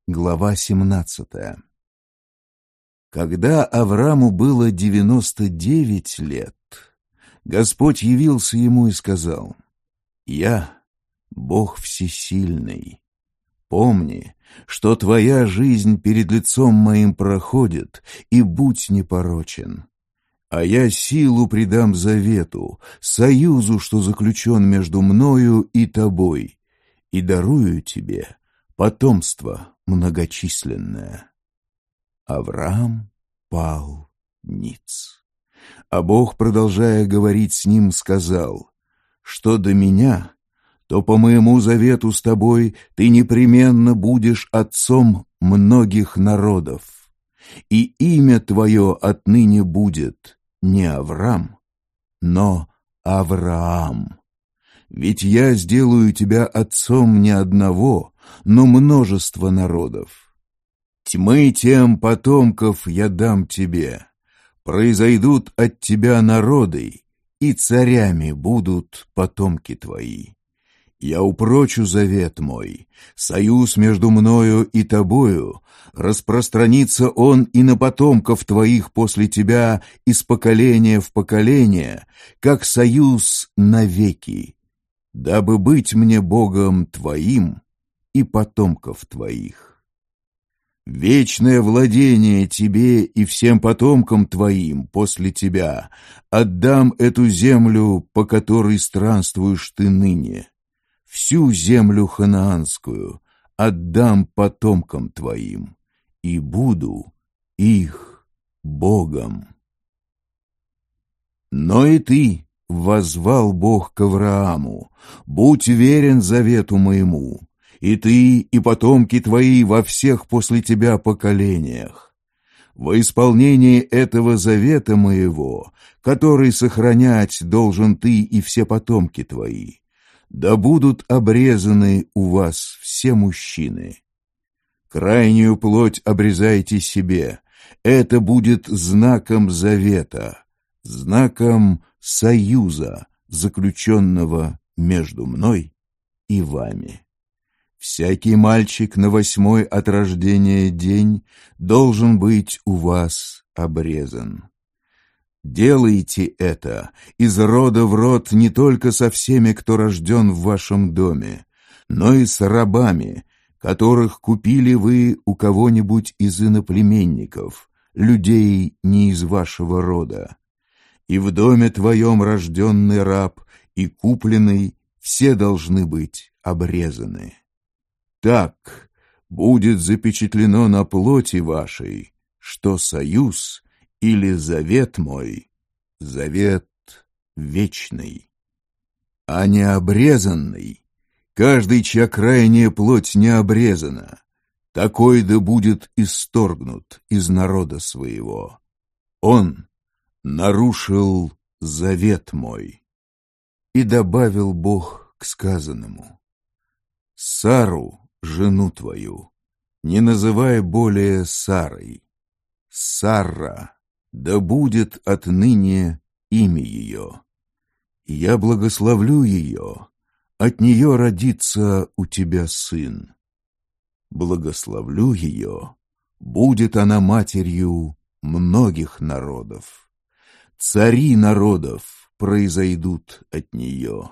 Глава 17. Когда Аврааму было 99 лет, Господь явился ему и сказал: «Я, Бог Всесильный, помни, что твоя жизнь перед лицом моим проходит, и будь непорочен. А я силу придам завету, союзу, что заключен между мною и тобой, и дарую тебе потомство многочисленное». Авраам пал ниц. А Бог, продолжая говорить с ним, сказал: «Что до меня, то по моему завету с тобой ты непременно будешь отцом многих народов, и имя твое отныне будет не Авраам, но Авраам. Ведь я сделаю тебя отцом не одного, но множества народов. Тьмы тем потомков я дам тебе, произойдут от тебя народы, и царями будут потомки твои. Я упрочу завет мой, союз между мною и тобою, распространится он и на потомков твоих после тебя из поколения в поколение, как союз навеки, дабы быть мне Богом твоим и потомков твоих. Вечное владение тебе и всем потомкам твоим после тебя отдам эту землю, по которой странствуешь ты ныне. Всю землю ханаанскую отдам потомкам твоим, и буду их Богом. Но и ты, воззвал Бог к Аврааму, будь верен завету моему, и ты, и потомки твои во всех после тебя поколениях. Во исполнение этого завета моего, который сохранять должен ты и все потомки твои, да будут обрезаны у вас все мужчины. Крайнюю плоть обрезайте себе, это будет знаком завета, знаком союза, заключенного между мной и вами. Всякий мальчик на 8-й от рождения день должен быть у вас обрезан. Делайте это из рода в род не только со всеми, кто рожден в вашем доме, но и с рабами, которых купили вы у кого-нибудь из иноплеменников, людей не из вашего рода. И в доме твоем рожденный раб и купленный все должны быть обрезаны. Так будет запечатлено на плоти вашей, что союз или завет мой, завет вечный. А необрезанный, каждый, чья крайняя плоть не обрезана, такой да будет исторгнут из народа своего. Он нарушил завет мой». И добавил Бог к сказанному: «Сару, жену твою, не называй более Сарой. Сарра, да будет отныне имя ее. Я благословлю ее, от нее родится у тебя сын. Благословлю ее, будет она матерью многих народов. Цари народов произойдут от нее».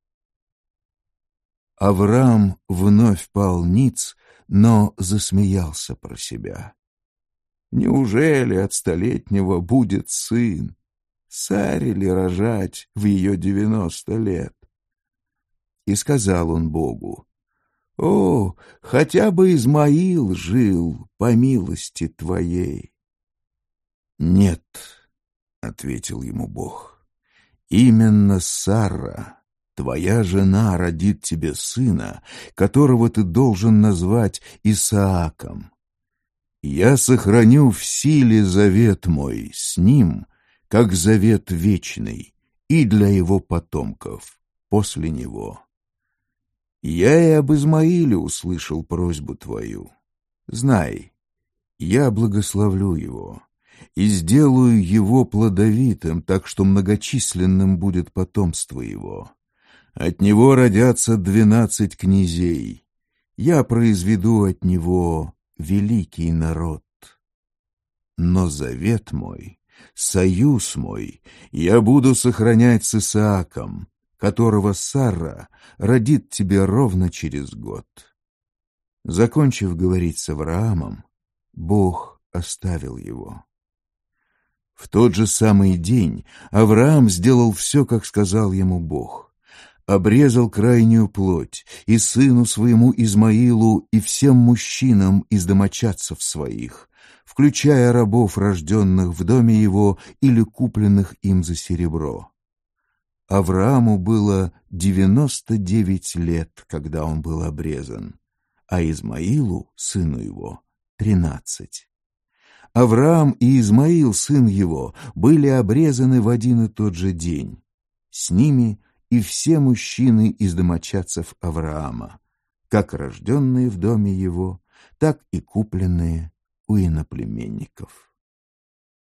Авраам вновь пал ниц, но засмеялся про себя. «Неужели от 100-летнего будет сын? Саре ли рожать в ее 90 лет?» И сказал он Богу: «О, хотя бы Измаил жил по милости твоей». «Нет», — ответил ему Бог, — «именно Сара, твоя жена, родит тебе сына, которого ты должен назвать Исааком. Я сохраню в силе завет мой с ним, как завет вечный, и для его потомков после него. Я и об Измаиле услышал просьбу твою. Знай, я благословлю его и сделаю его плодовитым, так что многочисленным будет потомство его. От него родятся 12 князей. Я произведу от него великий народ. Но завет мой, союз мой я буду сохранять с Исааком, которого Сара родит тебе ровно через год». Закончив говорить с Авраамом, Бог оставил его. В тот же самый день Авраам сделал все, как сказал ему Бог. Обрезал крайнюю плоть и сыну своему Измаилу, и всем мужчинам из домочадцев своих, включая рабов, рожденных в доме его или купленных им за серебро. Аврааму было 99 лет, когда он был обрезан, а Измаилу, сыну его, 13. Авраам и Измаил, сын его, были обрезаны в один и тот же день. С ними и все мужчины из домочадцев Авраама, как рожденные в доме его, так и купленные у иноплеменников.